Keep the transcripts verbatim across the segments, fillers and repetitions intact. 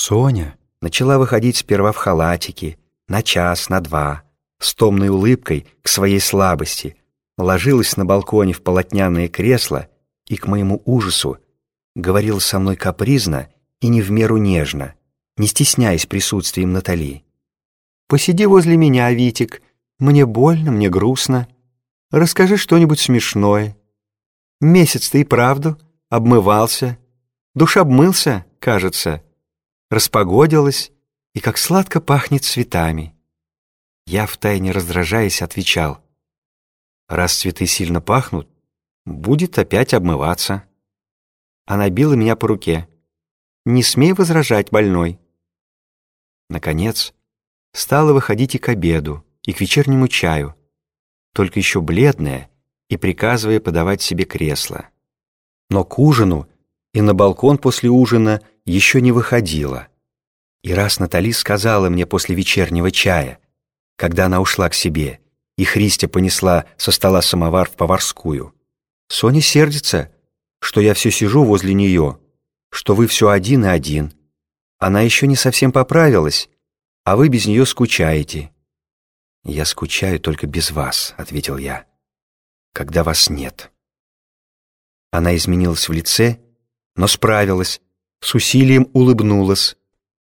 Соня начала выходить сперва в халатике, на час, на два, с томной улыбкой к своей слабости, ложилась на балконе в полотняное кресло и, к моему ужасу, говорила со мной капризно и не в меру нежно, не стесняясь присутствием Натали. «Посиди возле меня, Витик, мне больно, мне грустно. Расскажи что-нибудь смешное. Месяц ты и правду обмывался, душ обмылся, кажется, распогодилась, и как сладко пахнет цветами». Я, втайне раздражаясь, отвечал: «Раз цветы сильно пахнут, будет опять обмываться». Она била меня по руке: «Не смей возражать, больной». Наконец, стала выходить и к обеду, и к вечернему чаю, только еще бледная и приказывая подавать себе кресло. Но к ужину и на балкон после ужина еще не выходила. И раз Натали сказала мне после вечернего чая, когда она ушла к себе, и Христя понесла со стола самовар в поварскую: «Соня сердится, что я все сижу возле нее, что вы все один и один. Она еще не совсем поправилась, а вы без нее скучаете». «Я скучаю только без вас», — ответил я, — «когда вас нет». Она изменилась в лице, но справилась, с усилием улыбнулась.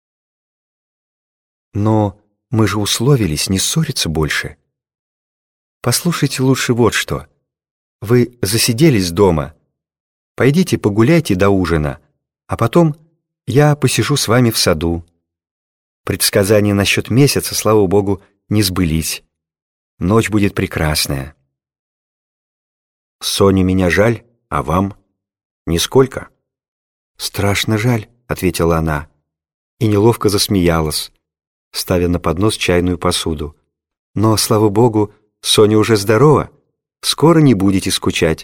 «Но мы же условились не ссориться больше. Послушайте лучше вот что. Вы засиделись дома. Пойдите погуляйте до ужина, а потом я посижу с вами в саду. Предсказания насчет месяца, слава богу, не сбылись. Ночь будет прекрасная». «Соне меня жаль, а вам?» «Нисколько». «Страшно жаль», — ответила она, и неловко засмеялась, ставя на поднос чайную посуду. «Но, слава богу, Соня уже здорова, скоро не будете скучать».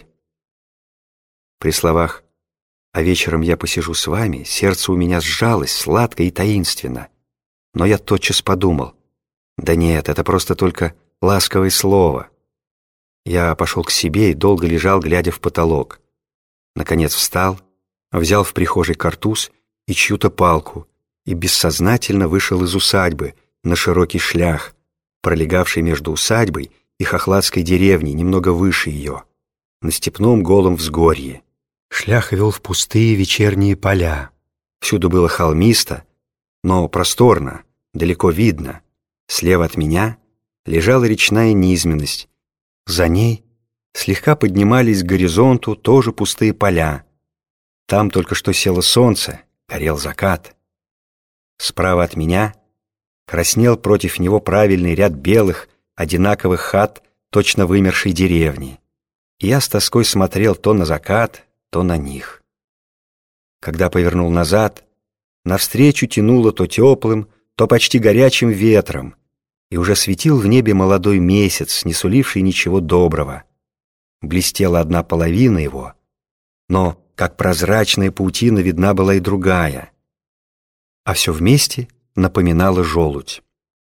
При словах «а вечером я посижу с вами» сердце у меня сжалось сладко и таинственно. Но я тотчас подумал: да нет, это просто только ласковое слово. Я пошел к себе и долго лежал, глядя в потолок. Наконец встал, взял в прихожей картуз и чью-то палку и бессознательно вышел из усадьбы на широкий шлях, пролегавший между усадьбой и хохладской деревней, немного выше ее, на степном голом взгорье. Шлях вел в пустые вечерние поля. Всюду было холмисто, но просторно, далеко видно. Слева от меня лежала речная низменность. За ней слегка поднимались к горизонту тоже пустые поля. Там только что село солнце, горел закат. Справа от меня краснел против него правильный ряд белых, одинаковых хат точно вымершей деревни. И я с тоской смотрел то на закат, то на них. Когда повернул назад, навстречу тянуло то теплым, то почти горячим ветром, и уже светил в небе молодой месяц, не суливший ничего доброго. Блестела одна половина его, но, как прозрачная паутина, видна была и другая, а все вместе напоминало желудь.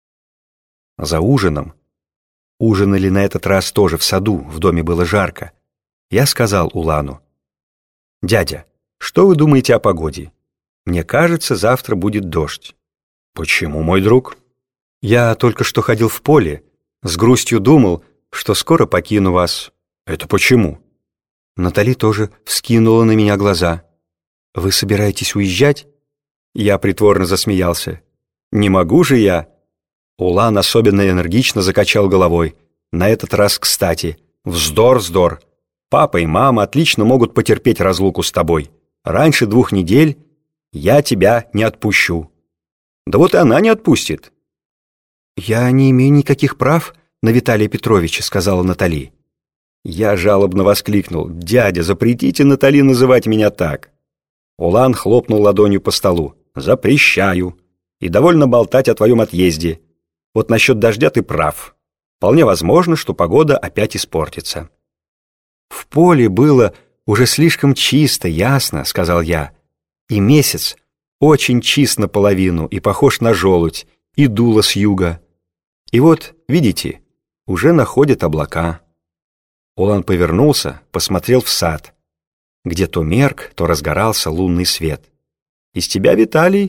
За ужином, ужинали на этот раз тоже в саду, в доме было жарко, я сказал Улану: «Дядя, что вы думаете о погоде? Мне кажется, завтра будет дождь». «Почему, мой друг?» «Я только что ходил в поле, с грустью думал, что скоро покину вас». «Это почему?» Натали тоже вскинула на меня глаза. «Вы собираетесь уезжать?» Я притворно засмеялся. «Не могу же я!» Улан особенно энергично закачал головой. На этот раз кстати. «Вздор, вздор! Папа и мама отлично могут потерпеть разлуку с тобой. Раньше двух недель я тебя не отпущу». «Да вот и она не отпустит». «Я не имею никаких прав на Виталия Петровича», — сказала Натали. Я жалобно воскликнул: «Дядя, запретите Натали называть меня так». Улан хлопнул ладонью по столу. «Запрещаю. И довольно болтать о твоем отъезде. Вот насчет дождя ты прав. Вполне возможно, что погода опять испортится». «В поле было уже слишком чисто, ясно», — сказал я. «И месяц очень чист наполовину и похож на желудь, и дуло с юга. И вот, видите, уже находят облака». Улан повернулся, посмотрел в сад, где то мерк, то разгорался лунный свет. «Из тебя, Виталий,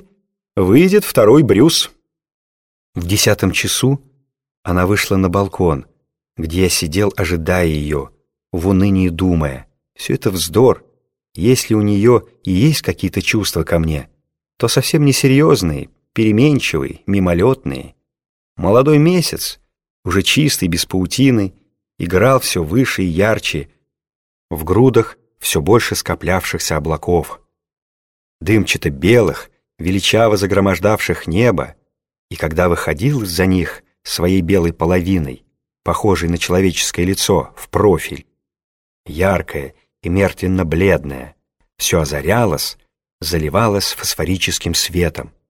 выйдет второй Брюс. В десятом часу она вышла на балкон, где я сидел, ожидая ее, в унынии думая: все это вздор. Если у нее и есть какие-то чувства ко мне, то совсем несерьезные, переменчивые, мимолетные. Молодой месяц, уже чистый, без паутины, играл все выше и ярче, в грудах все больше скоплявшихся облаков, дымчато-белых, величаво загромождавших небо, и когда выходил из-за них своей белой половиной, похожей на человеческое лицо, в профиль, яркое и мертвенно-бледное, все озарялось, заливалось фосфорическим светом.